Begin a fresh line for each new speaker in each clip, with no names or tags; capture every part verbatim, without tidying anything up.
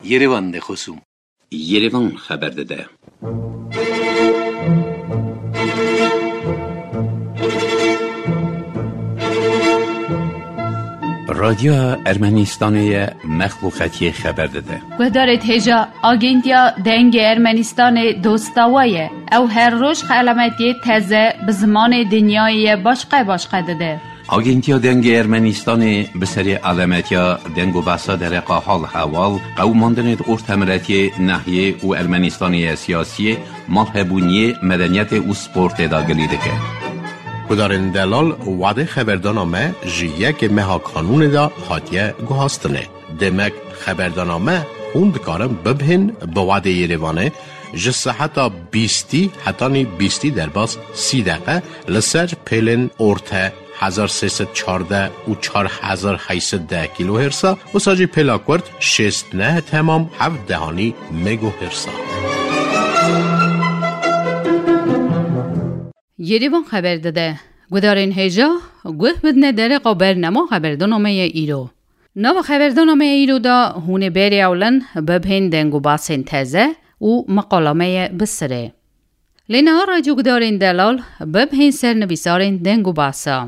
Yerevan de خصوم
Yerevan خبر داده. رادیو ارمنستان مخلوقاتی خبر داده.
گذارت هجا آگنتیا دنگ ارمنستان دوستاویه او هر روز علامتی تازه به زمان دنیای باشقه باشقه داده.
آگنتیا دنگ ارمنستان به سری علامتیا دنگ و بحثا در حال حوال قوماندن ارتمرتی ناحیه و ارمنستان سیاسی مالهبونی مدنیت و سپورت داگلی دکه.
کدارن دلال وعده خبردانامه جیه که مها قانون دا حاتیه گوهاستنه. دمک خبردانامه خوند کارم ببهن به وعده یریوانه جسه حتی بیستی حتی نی بیستی در باز سی دقیقه لسر پیلن ارته هزار سیصد چارده و چار هزار هیصد ده کیلو هرسا و ساجی پیلاکورد شست نه تمام هفت دهانی مگو هرسا.
یریوان خبر داده. گذارین هجا گوه بدنه در برنامه خبردانامه ایرو. نو خبردانامه ایرو دا هونه بری اولن ببهن دنگو باسن تازه و مقالامه بسره. لینها راجو گذارین دلال ببهن سرنویسارین دنگو باسا.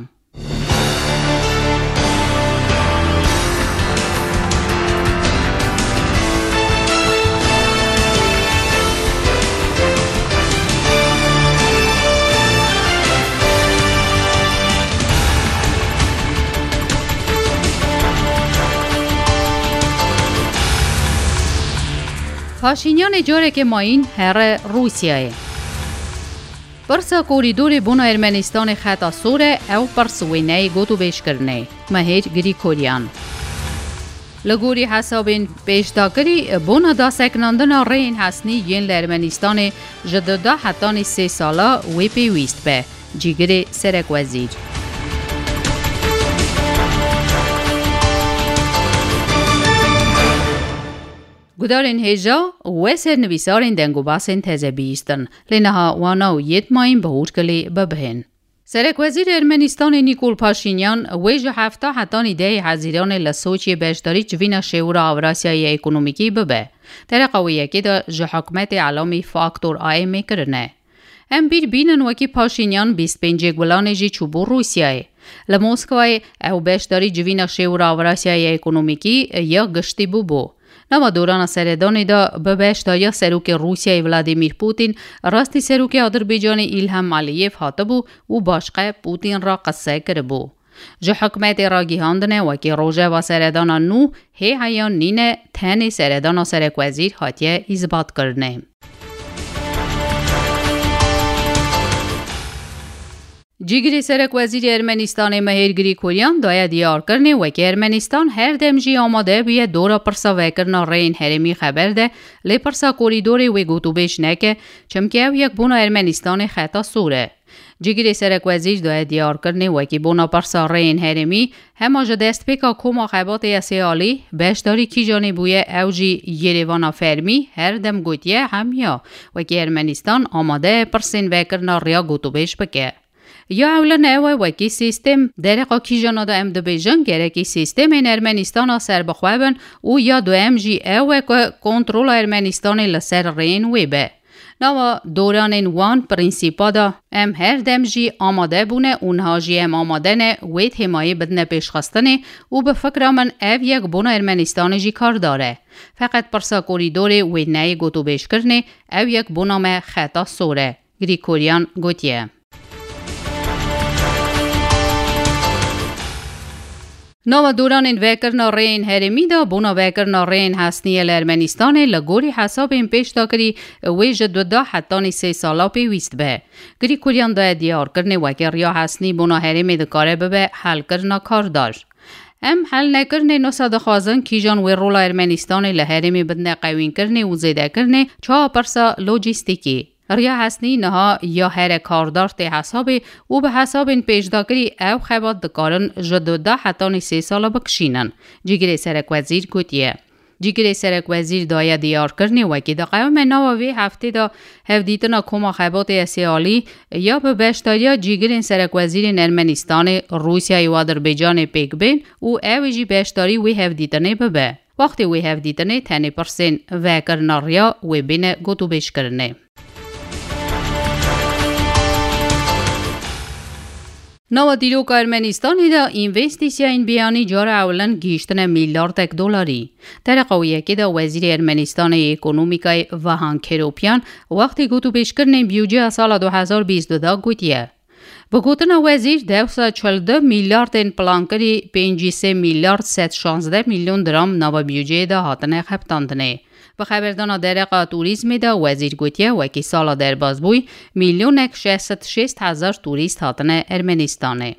پاشینیان جاره که ماین هر روسیه برسا کوریدور بونا ارمنستان خطا سوره او پرسوینه گوتو بیش کرنه مهیج گری کوریان لگوری حسابین پیشداکری بونا دا سکناندن رین حسنی ین لارمنستان جددا حتانی سه سالا وی پیویست به جیگر سرک وزیر گدارین هجا و سرنویسارین دنگو باسن تازه بیستن لینها وانا و یت ماین بهور کلی ببهن. سرک وزیر ارمنستان نیکول پاشینیان ویج هفته حتانی ده حزیران لسوچی بشداری جوینا شعور آوراسیای اکونومیکی ببه. در قویه که دا جه حکمت علامی فاکتور آی میکرنه. هم بیر بینن وکی پاشینیان بیست پنجه گلانه جی چوبور روسیای. لموسکوای او بشداری جوینا شعور آوراسیای اکونومیکی یا گشتی بو بو. نما دوران سردانی دا به بشتایا سروک روسیای ولادیمیر پوتین راستی سروک آذربایجان ایلهام علیف هاتبو و باشقه پوتین را قصه کربو. جه حکمت را گیهاندنه وکی روژه و سردان نو هی هیان نینه تن سردان سرک وزیر حاتیه اثبات کرنه. جیگری سرک وزیر ارمنستان مهرگری کوریان دایا دیار کرنه و که ارمنستان هر دمجی آماده بیه دورا پرسا وکرنا رین هرمی خبر ده لی پرسا کوریدوری و گوتو بیش نکه چمکه او یک بونا ارمنستان خطا سوره. جیگری سرک وزیر دایا دیار کرنه و که بونا پرسا رین هرمی همه جدست پیکا کوما خیبات اسیالی بشداری کی جانی بویه او جی یریوانا فرمی هر دم گوتیه همیا و که ارمنستان آماده پرسین وکرنا ریا گوتو بیش بکه. یا اولا نوه وکی سیستم درقا کی جانا دا ام دو بیجن گره کی سیستم این ارمنستان ها سر بخوابن او یا دو ام جی اوه که کنترول ارمنستان لسر رین وی به. نوا دوران این وان پرینسیپا دا ام هر دم جی آماده بونه اونها جی ام آماده نه وید حمایه بدنه پیش خستنه او به فکر من او یک بونه ارمنستان جی کار داره. فقط پرسا کوریدور وید نهی گوتو بیش کرنه او یک بونه خطا سوره. گری کوریان گوتیه. نو دوران این وکرنا رین هرمی دا بونا وکرنا رین حسنی الارمنستان لگوری حساب این پیش دا کری ویج دو دا حتانی سه سالا پیویست به. گری کوریان دا دیار کرنه وکر یا حسنی بونا هرمی دکاره به حل کرنا کار دار. ام حل نکرنه نو ساده خوازن کی جان وی رولا ارمنستان لهرمی بدنه قوین کرنه و زیده کرنه چا پرسا لوجیستیکی. ریا حسنی نها یا هر کاردار ته حساب او به حساب این پیشداکری او خبات دکارن جدودا حتانی سه سالا بکشینن. جیگر سرک وزیر گوتیه. جیگر سرک وزیر دایا دیار کرنه و که دا قیام نواوی هفته دا هفدیتنا کما خبات اسیالی یا به بشتاریا جیگر سرک وزیر ارمنستان روسیای و آذربایجان پیک بین او اویجی بشتاری وی هفدیتنه ببه. وقتی وی هف دیدنه تنی پرسین و کرناریا وی بین گوتو بیش کرنه. نوا دیروک ارمنستانی دا اینوستیسیا این بیانی جار اولن گیشتن میلیاردک دلاری. در قویه که دا وزیر ارمنستان اکونومیکای وهان کروپیان وقتی گوتو بیش کرنه بیوجه سال دو هزار و بیست و دو گوتیه. بگوتن وزیر دوسا چهل و دو میلیارد این پلان کری پنج و سه میلیارد صد و شانزده میلیون درام نوا بیوجه دا هاتنه خبتاندنه. به خبردان درقا توریسم دا وزیر گوتیه وکی سالا در بازبوی میلیون اک شصت و شش هزار توریست هاتن ارمنستانه.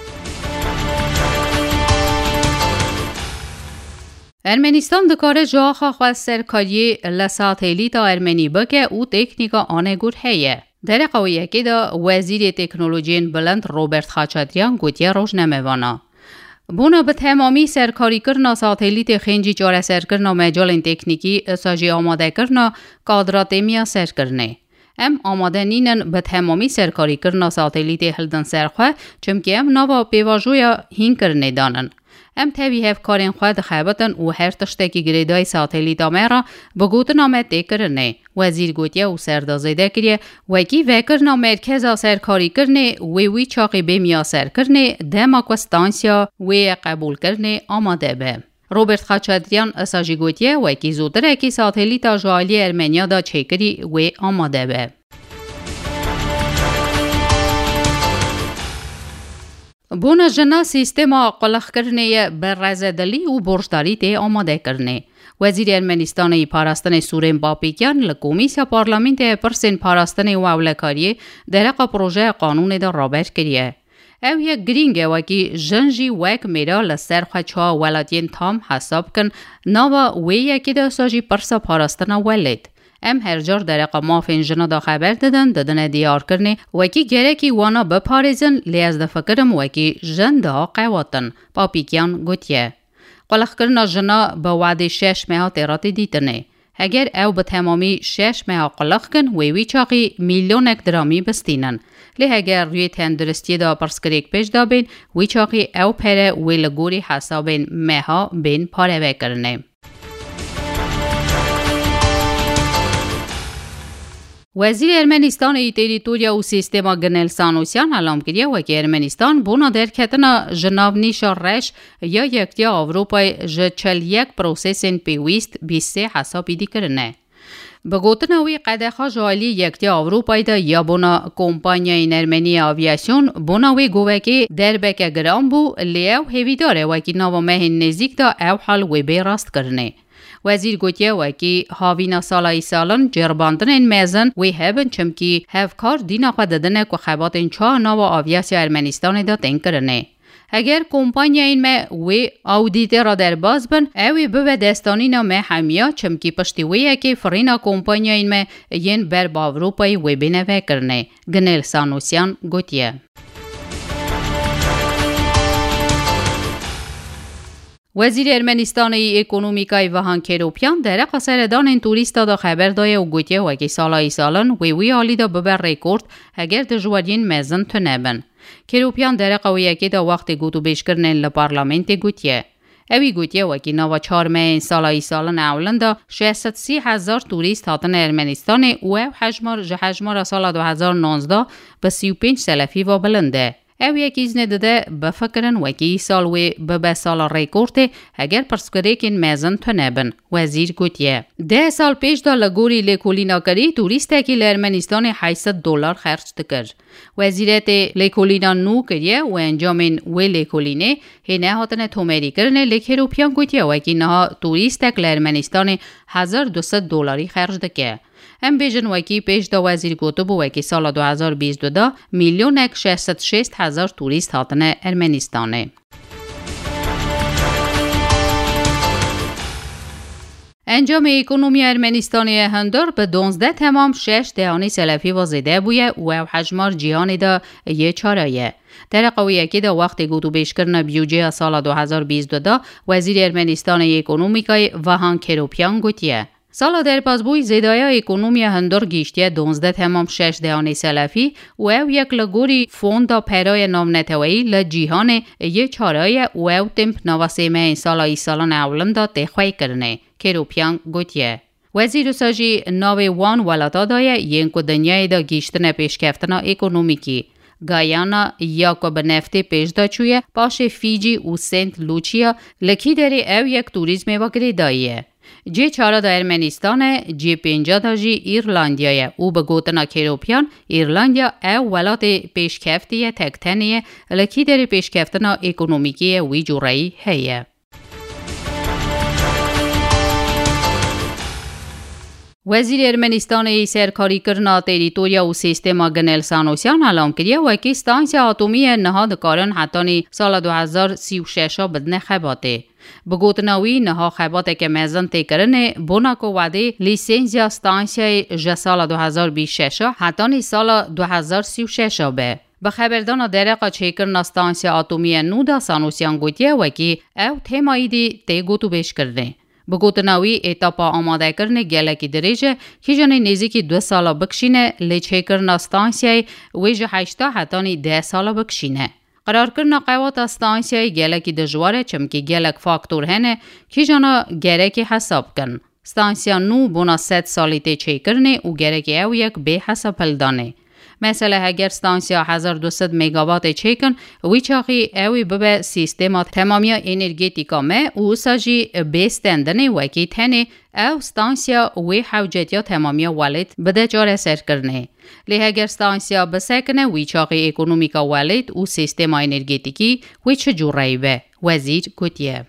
ارمنستان دکاره جاخا خواست سرکاری لساتیلی تا ارمنی بکه او تکنیکا آنه گود هیه. در قویه که دا وزیر تکنولوژین بلند روبرت خاچاتریان گوتیه روش نمیوانا. بونا به تمامی سرکاری کرنا ساتلیت خنجی جاره سر کرنا مجال تکنیکی ساجی آماده کرنا کادرات میا سر کرنه. ام آماده نینن به تمامی سرکاری کرنا ساتلیت هلدن سرخواه چمکه ام نوا پیواجویا هین کرنه دانن. ام تاوی هف کارین خواه دخیبتن و هر تشتکی گریدای ساتلیت آمه بگوتن آمد ده کرنه. وزیر گوتیه و سردازیده کریه وکی وکرنا مرکز سرکاری کرنه وی وی چاقی بمیا سر کرنه دماک و ستانسیا وی قبول کرنه آماده به. روبرت خاچاتریان اساجی گوتیه وکی زودر اکی ساتلیت جالی ارمنیا دا چکری وی آماده به. بونا جنا سیستما قلق کرنه بررزدلی و برشداری ته آماده کرنه. وزیر ارمنستان پاراستن سورین باپیکیان لکومیسیا پارلمنت پرسین پاراستن و اولکاری درقا پروژه قانون دا رابط کریه. او یک گرینگه وکی جنجی وک میرا لسر خوچا ولادین تام حساب کن نوا وی یکی دا ساجی پرسا پاراستن ولید. ام هر جار درقا مافین جنا دا خبر دادن دادن دیار کرنه وکی گرکی وانا بپاریزن لی از دا فکرم وکی جن دا قواتن باپیکیان گوتیه. قلق کرنا جنا با وعده شش ماه تیرات دیتنه. اگر او به تمامی شش ماه قلق کن وی وی چاقی میلیون اک درامی بستینن. لی اگر روی تندرستی دا پرسکریک پیش دا بین وی چاقی او پره وی لگوری حسابین ماه بین پاره وکرنه. وزیر ارمنستان ای تریتوریا و سیستما گنل سانوسیان علام کریه و که ارمنستان بونا در کتنا جناب نیشا رش یا یکتیا آوروپای جچل یک پروسیسین پیویست بیسته حسابی دی کرنه. بگوتنوی قدخا جالی یکتیا آوروپای دا یا بونا کمپانیای ارمنی آویاسیون بوناوی گوه که در بکه گرام بو لیو هیوی داره و که ناو مهن نزیک دا او حال وی بی راست کرنه. وزیر گوتیه وکی هاوینا سالای سالن جرباندن این میزن وی هبن چمکی هفکار دینا قد ددنه که خبات این چا ناو آویاسی ارمنستان دا تین کرنه. اگر کمپانیا این ما وی آودیته را در باز بن اوی به دستانی نا ما همیا چمکی پشتی وی که فرینا کمپانیا این ما ین بر با اروپای وی بینوه کرنه. گنل سانوسیان گوتیه. وزیر ارمنستان اکونومیکای وهان کروپیان در قصردان این توریستا دا خبر دایه و گوتیه و که سالای سالن وی وی آلی دا ببر ریکورد اگر دجوارین مزن تنبن. کروپیان در قویه که دا وقت گوتو بیش کرنن لپارلمنت گوتیه. اوی گوتیه و که نوا چهار ماه این سالای سالن اولن دا شصت و سی هزار توریست هاتن ارمنستان او حجمار جهجمار سال دو هزار و نوزده به سی و پنج سلفی و بلنده. او یک ایزنه داده بفکرن وکی سال وی به سال ریکورد اگر پرسکریکین میزن تنبن. وزیر گوتیه ده سال پیش دا لگوری لیکولینا کری توریسته که لرمنستان هشتصد دلار خرج دکر. وزیرت لیکولینا نو کریه و انجامین وی لیکولینه هنه هاتن تومری کرنه لیک هروپیان گوتیه وکی نها توریسته که لرمنستان هزار و دویست دلاری خرج دکه. ام بیجن وکی پیش دا وزیر گوتو بو وکی سال دو هزار و بیست و دو میلیون اک شصت و شش هزار توریست هاتن ارمنستانه. انجام اکونومی ارمنستانی هندر به دونزده تمام شش دهانی سلفی و زیده بویه و حجمار جیانی دا یه چارایه. در قویه که دا وقت گوتو بیش کرن بیوجه سال دو هزار و بیست و دو وزیر ارمنستان اکونومیکای وهان کروپیان گوتیه. سالا در پاسبوی زیدایا اکونومی هندور گیشتیه دونزده تمام شش دهانی سلفی و او یک لگوری فوندا پیرای نام نتوایی لجیهان یه چارای و او تمپ نواسیمه این سالا ای سالان اولم دا تخوی کرنه که روپیان گوتیه. وزیر ساجی ناوی وان ولاتا دایه ین که دنیای دا گیشتن پیشکفتنا اکونومیکی. گایانا یا که به نفتی پیش دا چویه باش فیجی و سنت لوچیا لکی داری او یک توریزم وگری داییه. جی چارا دا ارمنستانه جی پینجا دا جی ایرلاندیایه او به گوتنا کروپیان ایرلاندیا او ولات پیشکفتیه تکتنیه لکی داری پیشکفتنا اکونومیکی وی جورایی هیه. وزیر ارمنستان ای سرکاری کرنا تریتوریا و سیستما گنل سانوسیان اعلام کردیه و که ستانسیا اتمی نهاد کارن حتانی سال دو هزار و سی و شش بدن خباته. بگوتناوی نها خباته که مزن تکرنه بنا کو وعده لیسنزیا ستانسیا جا سال دو هزار و بیست و شش حتانی سال دو هزار و سی و شش به. به خبردان درقا چیکرنا ستانسیا اتمی نودا سانوسیان گوتیه و که او تیمایی دی تیگوتو بیش کرده. بگوتناوی ایتاپا آماده کرنه گلکی دریجه که جنه نیزی دو سالا بکشینه لیچه کرنا ستانسیای ویجه هشتا حتانی ده سالا بکشینه. قرار کرنا قوات ستانسیای گلکی دجواره چمکی گلک فاکتور هنه که جنه گرکی حساب کن. ستانسیا نو بنا ست سالی تی چه کرنه و گرکی او یک به حساب پلدانه. مثلا اگر ستانسیا هزار و دویست مگاوات چیکن وی چاقی اوی ببه سیستما تمامی انرژیتیکا مه او ساجی بیستندنه وکی تنه او ستانسیا وی حوجتیا تمامی والد بده جاره سر کرنه. لی اگر ستانسیا بسکنه وی چاقی اکونومیکا والد او سیستما انرژیتیکی وی چه جورایی به وزیر گوتیه.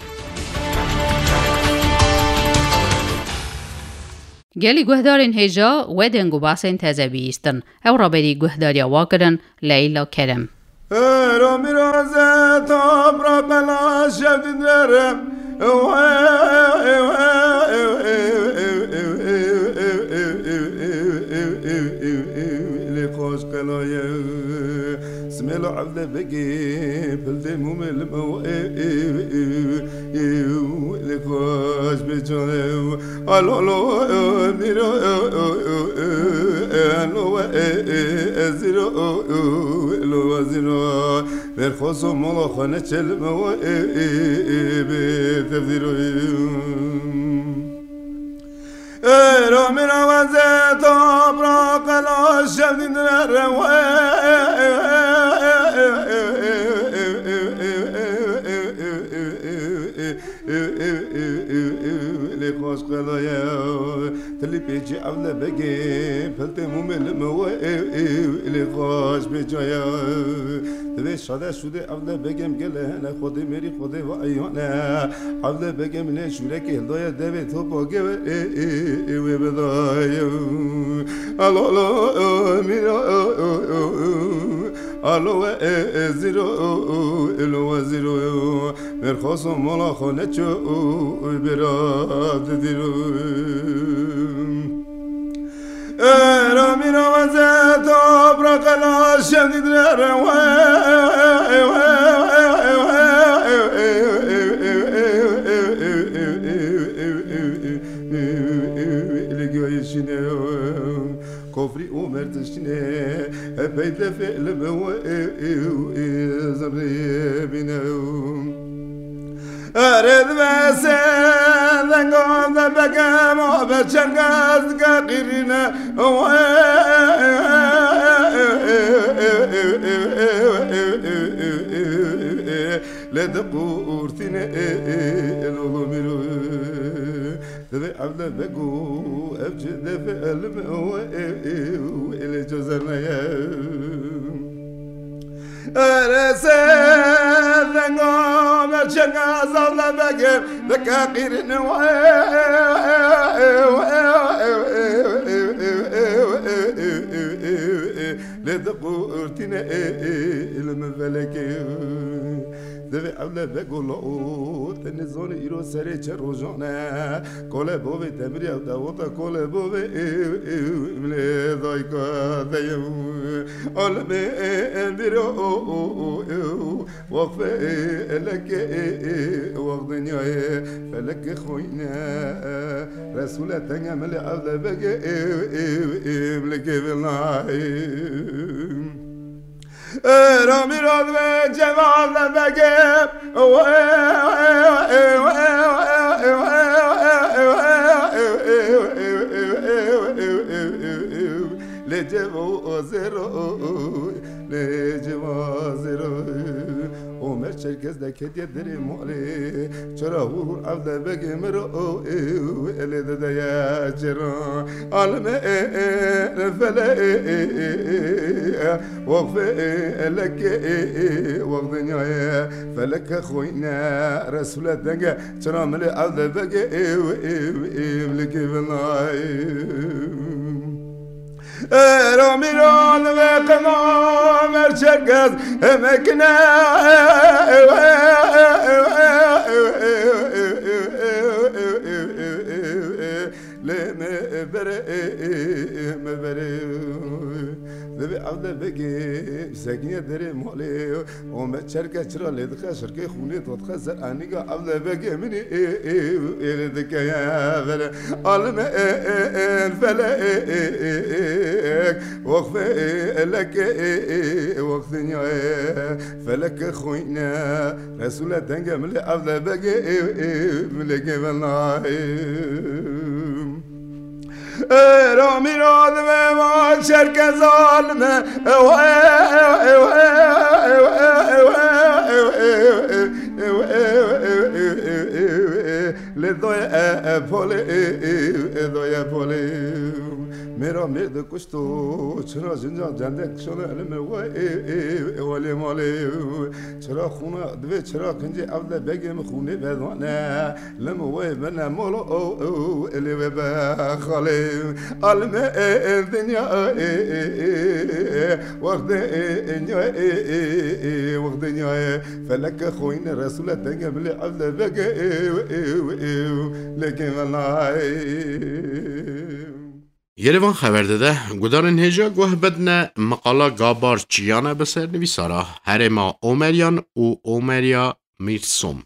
گلی گهدارین هجا و دنگو باسین تزبی استن او را بدی گهداریا واکرن لیلا کرم
رو میرازه تاب را بلا شد درم لقاش قلايا سميلو عبد بقي بلدي ممل مو لقاش بجانو الو الو ميرو الو ازيرو الو ازيرو برخصو مالا خانه چلمو بتفديرو رو من وزت ابراق الاشم دنر لخوش قلايا تلي بيجي عبد بقي فلت ممل مو لخوش بيجايا تبي شاده شده عبد بقم قال انا خودي مري خودي وعيانا عبد بقم نه شورك هدايا دبي تو باقي و بدايا الو الو ميرا الو زيرو الو زيرو مرخص مالا خانه چو براد دیرو را میرا وزت آبرا قلاشم دیدر لگایشینه کفری اومرتشینه پیت فعل مو زمری بینه أرد بسال قام بكم وبشرقات كقرنا لا تقورتنا الأمر تبي عبد بكو أبجد في الماء إلى جزرنا يا أرسل ذنقام الشنقاز الله بقر ذكاقير لذقورتنا المفلك دوی اوله بگولا او تنزان ایرو سری چه روزانه کل بوی تمری او داوتا کل بوی املی دایکا دیم علمه اندیرو وقفه لکه وقت دنیای فلک خوینه رسول تنگمل اوله بگه املی که بلنای رامی راد و جوال بگم لجوا زرو لجوا زرو عمر چرکز دکتیه دری مالی چرا هور عبده بگم رو الی ددیا چرا علمه فله وقفه لك وقت دنیای فلک خوینا رسول دنگه چرا ملی عبده بگم لکی بنای رامیران و قمام ارچگز مکنه لمه بره مبره ذبی عبده بگی سگنیه داره مالی اومد شرکه چرا لیدخه شرکه خونه تودخه زرعنیگا عبده بگی منی ایلدکه یا بره علمه فله وقفه لکه وقت دنیای فلک خوینه رسول دنگه ملی عبده بگی ملکه بلنای رامی راد و ما شرک ظالمه لدوی پولی دوی پولی میرا مرد کشتو چرا زنجان جندک شده علمه ولی مالی چرا خونه دوی چرا کنجی عبده بگم خونه بدانه لما وی من مولو الی و بخالی علمه الدنيا وقت دنيا وقت دنيا فلك خوين رسول تنجم لعبد بقى لكن والله
یروان خبر داده گودارن هجا گوه بدنه مقالا گابار چیانه بسر نویسارا هرما اومریان و اومریا میرسوم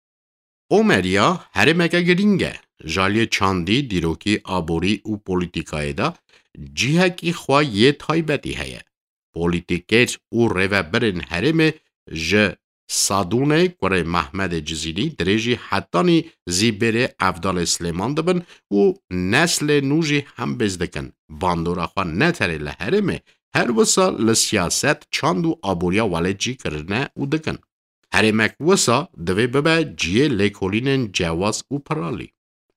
اومریا هرمگه گرینگه جالی چاندی دیروکی آبوری و پولیتیکای دا جیه کی خواه یه تایبتی هیه پولیتیکیت و روبرن هرمه ج سادونه کره محمد جزیری دریجی حتانی زیبره افدال سلیمان دبن و نسل نوجی هم بزدکن باندورا خواه نتره لحرمه هر وسا لسیاست چاند و آبوریا والجی کرنه و دکن هرمک وسا دوی ببه جیه لیکولینن جواز و پرالی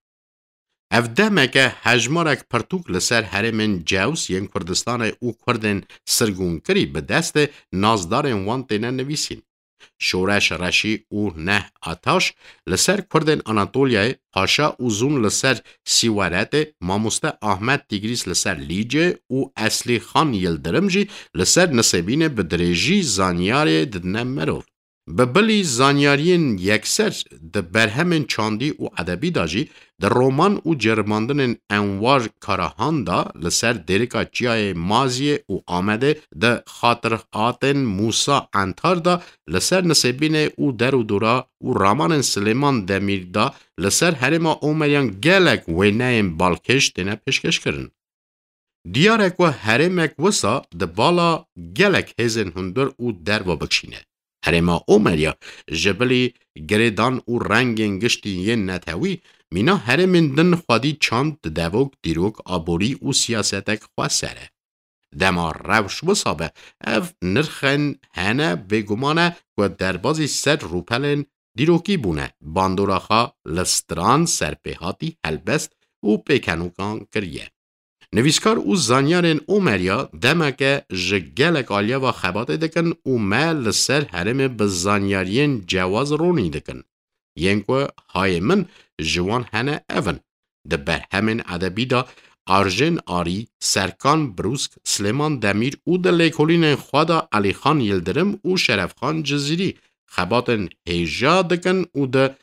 اف دمکه هجمارک پرتوک لسر هرمن جوز ین کردستان او کردن سرگون کری به دست نازدارن وان تینه نویسین. شورش رشی او نه آتاش لسر کردن آناتولیای پاشا اوزون لسر سیوارت ماموسته احمد تیگریس لسر لیجه او اصلی خان یلدرمجی لسر نصیبین بدرجی زانیار ددنه مروف. ببلی زانیارین یکسر ده برهمن چاندی و ادبی داجی ده رومان و جرماندن انوار کاراهان دا لسر دیرکا چیای مازی و آمده ده خاطراتن موسا انتار دا لسر نصیبین و در و دورا و رامان سلیمان دمیر دا لسر هرما اومریان گلک و نیم بالکش دینه پیشکش کرن. دیارک و هرمک وسا ده بالا گلک هزن هندر و در و بکشینه. هرما اومریا جبلی گریدان و رنگین گشتی یه نتاوی مینا هرمین دن خوادی چاند دوک دیروک آبوری و سیاستک خواه سره. دما روش وصابه اف نرخن هنه بگمانه و دربازی سر روپلن دیروکی بونه باندوراخا لستران سرپیهاتی هلبست و پیکنوکان کریه. نویسکار او زانیارن اومریا دمکه جگلک آلیا و خبات دکن و مال سر هرم به زانیارین جواز رونی دکن. ینکو های من جوان هنه اون. ده بر همین ادبی دا آرژن آری، سرکان بروسک، سلیمان دمیر و ده لیکولین خوادا علی خان یلدرم و شرف خان جزیری خباتن هیجا دکن و ده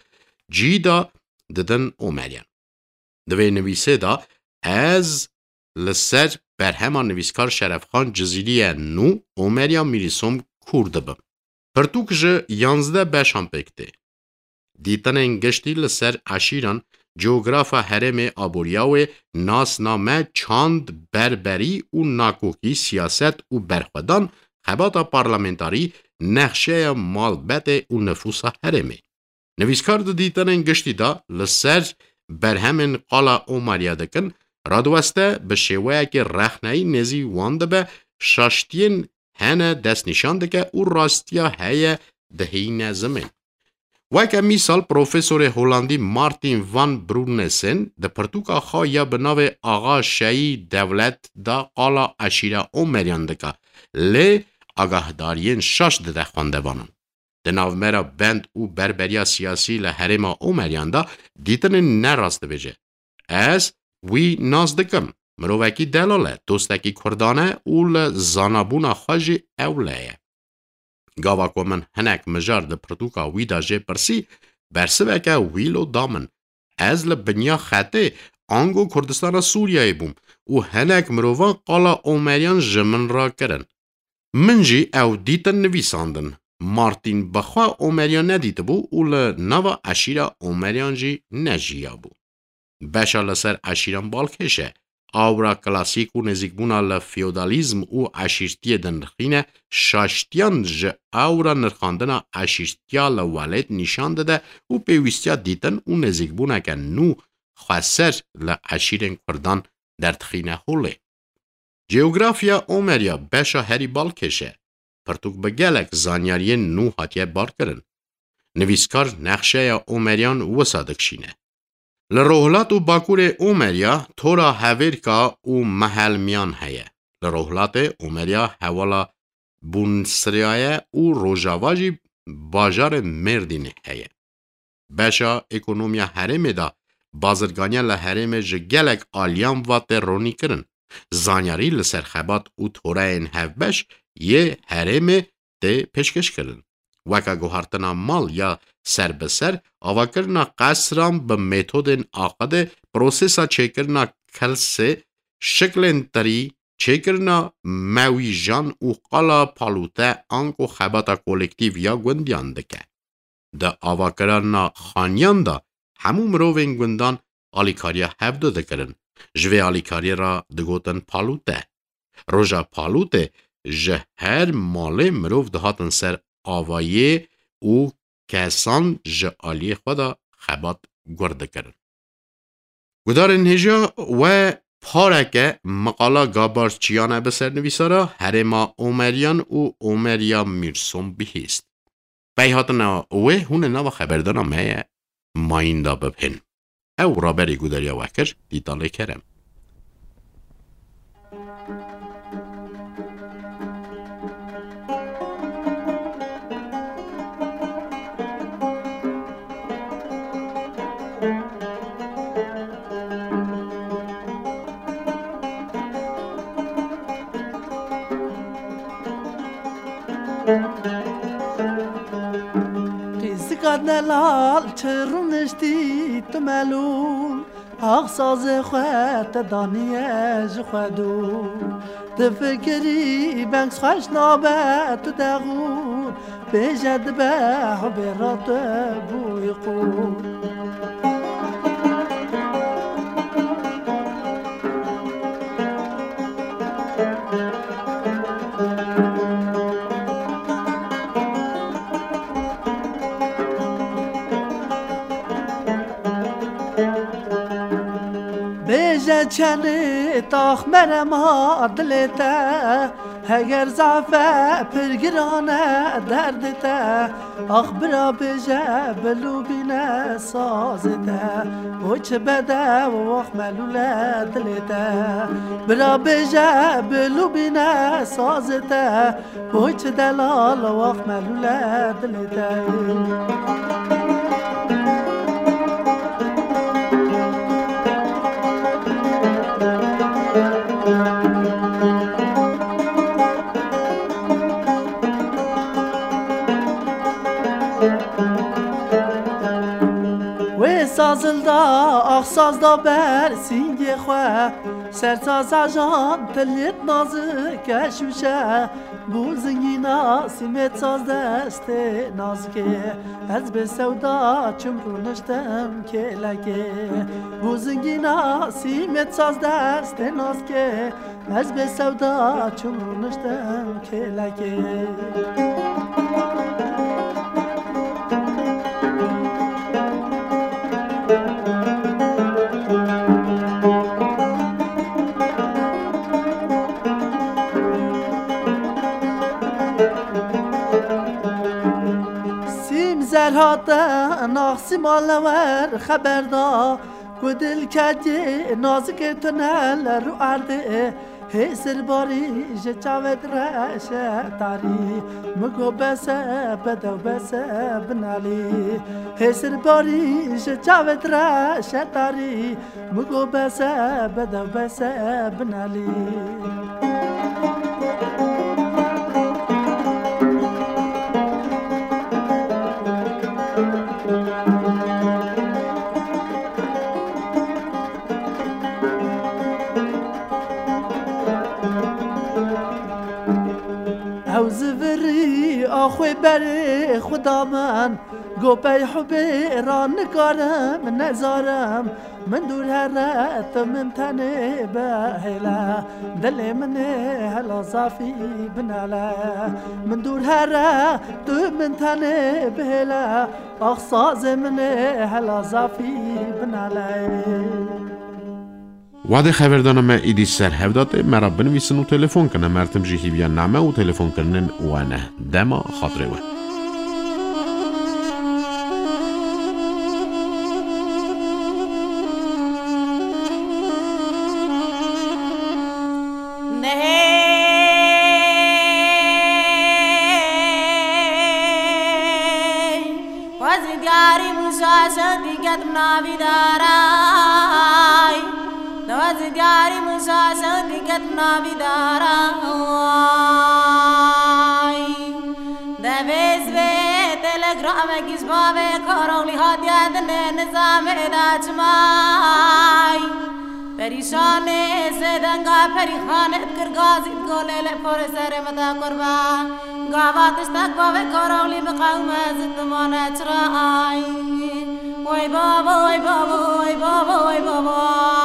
جیدا ددن اومریان. دوی نویسه دا از لسر برهمان نویسکار شرفخان جزیری نو اومریان میریسوم کرده بم. پرتوک جه یانزده بشان پکته. دیتن انگشتی لسر عشیران جغرافا هرم آبوریاو ناس نامه چاند بربری و ناکوکی سیاست و برخودان خباتا پارلمنتاری نقشه مالبت و نفوس هرمه. نویسکار دا دیتن انگشتی دا لسر برهمن قالا اوماریا دکن رادوسته به شوه که رخنهی نزی وانده به شاشتین هنه دست نشان دکه و راستیا هیه دهین زمین. وکه میسال پروفیسور هولندی مارتین وان برونسن ده پرتوکا خواهی بناو آغا شایی دولت دا قالا اشیره اومریان دکه لی آگاهدارین شاش ده خونده بانن. ده ناومرا بند و بربریا سیاسی لحرما اومریان دا دیتن نراست بجه. از وی ناز دکم مرووکی دلاله دوستکی کردانه و لزانابونا خواجی اولیه. گاواکو من هنک مجار ده پرتوکا وی دا جه پرسی برسوه که ویلو دامن از لبنیا خطه آنگو کردستان سوریای بوم و هنک مرووان قالا اومریان جمن را کرن. منجی او دیتن نویساندن مارتین بخوا اومریان ندیده بو و لنوا اشیره اومریان جی نجیا بو. بشا لسر اشیران بالکشه آورا کلاسیک و نزیکبونا لفیودالیزم و اشیرتی دنرخینه شاشتیان ج آورا نرخاندنا اشیرتیا لوالد نشان داده و پیوستیا دیتن و نزیکبونا که نو خسر لاشیرن کردان در تخینه هوله. جیوگرافیا اومریا بشا هری بالکشه پرتوک بگلک زانیاری نو هاتیه بار کرن. نویسکار نقشه اومریان وسادکشینه. لروحلات و باکور اومریا تورا هویرکا و محل میان هیه. لروحلات اومریا حوالا بونسریایه و روژاواجی باجار مردینه هیه. بشا اکونومیا حرمه دا بازرگانیا لحرمه جگلک آلیان و ترونی کرن. زانیاری لسرخبات و تورا این هفبش یه حرمه ده پشکش کرن. وکا گوهرتنا مال یا سر بسر آوا کرنا قصران به میتودن آقاده پروسیسا چه کرنا کلسه شکلن تری چه کرنا موی جان و قالا پالوته آنکو خباتا کولکتیو یا گوندیان دکه. ده آوا کرنا خانیان دا همو مروین گوندان آلیکاریا هفدو دکرن. جوی آلیکاری را دگوتن پالوته. روژا پالوته جه هر ماله مروف دهاتن سر آوایه او کسان جه آلی خدا خبات گرده کرن. گدار نهجا و پارکه مقالا گابارچیانه بسر نویسارا هرما اومریان و اومریا میرسوم بهیست. بیهاتنا اوه هونه نوا خبردانا مه مایندا ببهن. او رابری گداریا وکر دیتاله کرم.
نلال چرونشتی تو ملول اغساز خواه دانیه خودو تفکری بنکس خوش نابه تو دغور بجد به و برات بوی قول چنه تاخ مرم ها دلته هگر زعفه پرگرانه دردته آخ برا بجه بلو بینه سازته و چه بده و آخ ملوله دلته برا بجه بلو بینه سازته و چه دلال و آخ ملوله دلته سازل دا آخ ساز دا بر سینگ خواه سرتاز جان تلیت نازک شوشه بو زنگینا سیمت ساز دست نازکه از به سودا چمرو نشتم که لگه بو زنگینا سیمت ساز دست نازکه از به سودا چمرو نشتم که لگه زرهاته ناخسی مالور خبردا گدل کجی نازک تنل رو عرده هسر باری جاوید رشه تاری مگو بسه بدو بسه بنالی هسر باری جاوید رشه تاری مگو بسه بدو بسه بنالی آخوی بری خدا من گوپی حبی را نکارم نزارم من دور هرت من تنه بهلا دل من هلا صافی بنالا من دور هرت من تنه بهلا آخ ساز من هلا صافی بنالا
وعده خبردانم ایدی سر هفداد مرا بنویسن و تلفن کنه مرتم جیهی بیا نامه و تلفن کنن و نه دما خاطره و
وزدیاری مساسد دیگت ناویدارای دوز دیاری مساسد دیگت ناویدارای دوز به تلگرام کس باوه کارولی هاتیت نظام داچمای پریشانه زدنگا پریخانت کرگازید گوله لپور سر متا قربان گاواتش تک باوه کارولی بقوم زدمانت رای وای بابا وای بابا وای بابا وای بابا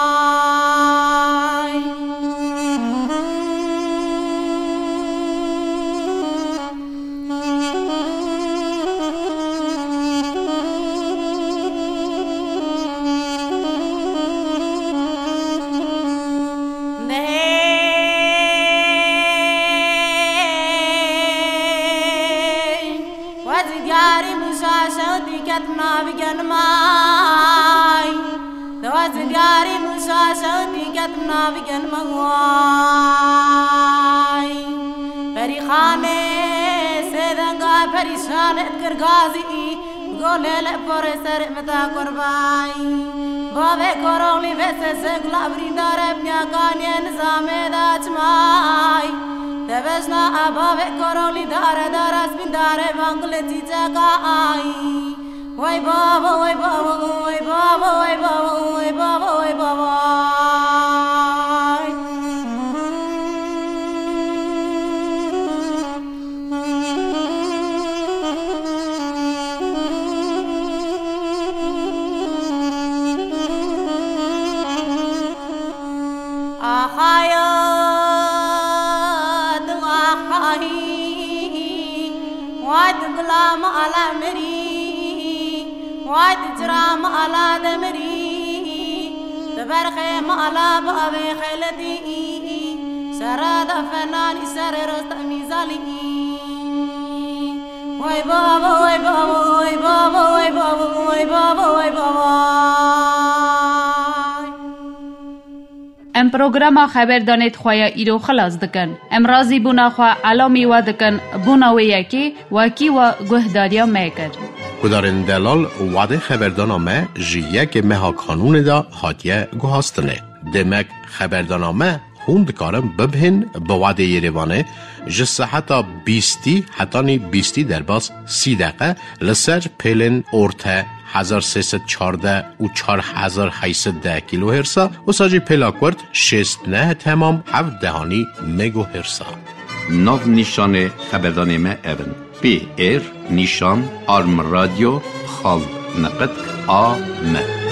نابگن مای دوز دیاری مساسد دیگت نابگن مای پری خانه سدنگا پریشانت کرگازی گوله لپور سر متا قربای باوه کرولی ویسه سگلابری داره بنیاگانی نظام داچمای دوشنا باوه کرولی داره داره اسبین داره بانگلتی جگای وای بابا وای بابا وای بابا وای بابا وای بابا وای بابا آخایت آخایی واد غلام على مري واد جرام على دمري تبرخي على بابي خلدي سراد فناني سر رستمي زالي واي بابا واي بابا واي بابا واي بابا واي بابا واي بابا
ام پروگرام خبر دانید خواه ایرو خلاص دکن. ام رازی بونا خواه علامی و دکن بونا و یکی و کی و گهداریا میکر.
کدارن دلال وعده خبردانامه جیه که مها کانون دا حاتیه گوهاستنه. دمک خبردانامه خوند کارم ببهن با وعده یروانه جسه حتی بیستی حتی نی بیستی در باز سی دقیقه لسر پیلن ارته هزار و سیصد و چهارده و چهار هزار و هشتصد و ده کیلو هرسا و ساجی پلاکورد شصت و نه تمام هفت دهانی مگو هرسا.
ناو نیشان خبردان ما اون پی ایر نیشان آرم رادیو خال نقد آ م